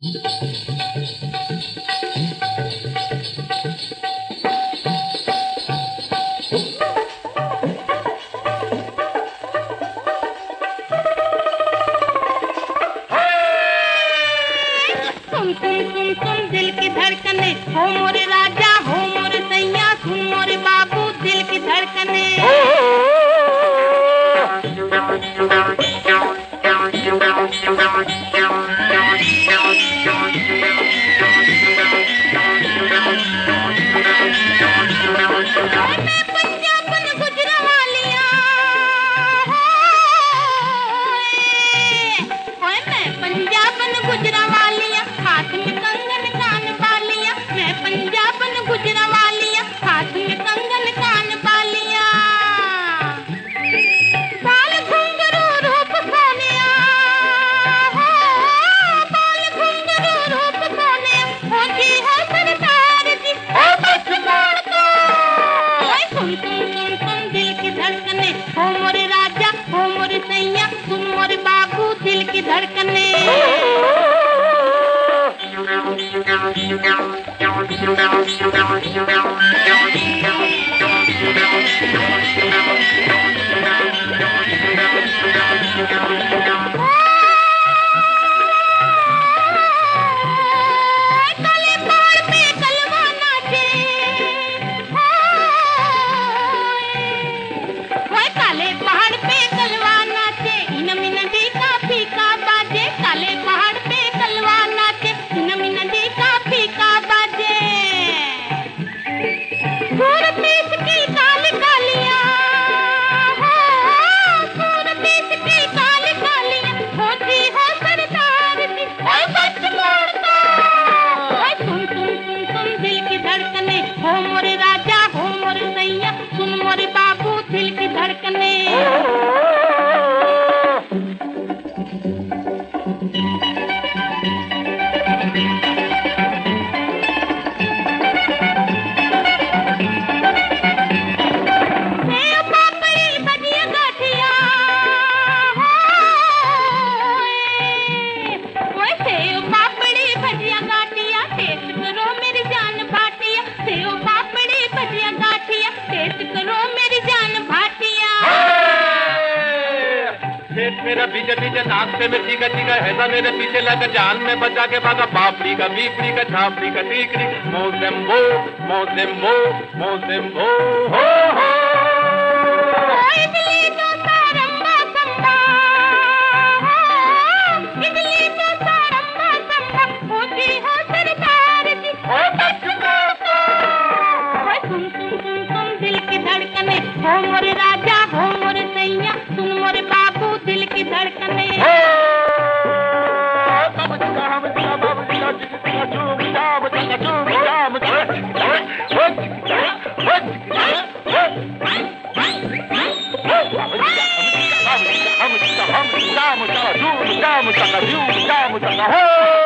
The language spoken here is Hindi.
सुन दिल की धड़कने, हो मोरे राजा हो मोरे सैया, सुन मोरे बाबू दिल की धड़कने। हो मोरे राजा हो मोरे सैया, सुन मोरे बाबू दिल की धड़कने। हो मोरे राजा हो मोरे सैया, सुन मोरे बाबू दिल की धड़कने। मेरा पीछे पीछे नाक से में चीका चीका हैसा मेरे पीछे लगा, जान में बचा के भागा पापड़ी का बीपड़ी का छापड़ी का टीकरी। मोसेम्बो मोसेम्बो मोसेम्बो हो हो। इडली डोसा रंबा संबा, इडली डोसा रंबा संबा, होती हो सरदार जी। सुन सुन सुन सुन दिल की धड़कने, हो मोरे राजा हो मोरे सैया, सुन मोरे बाबू दिल की धड़कने। हम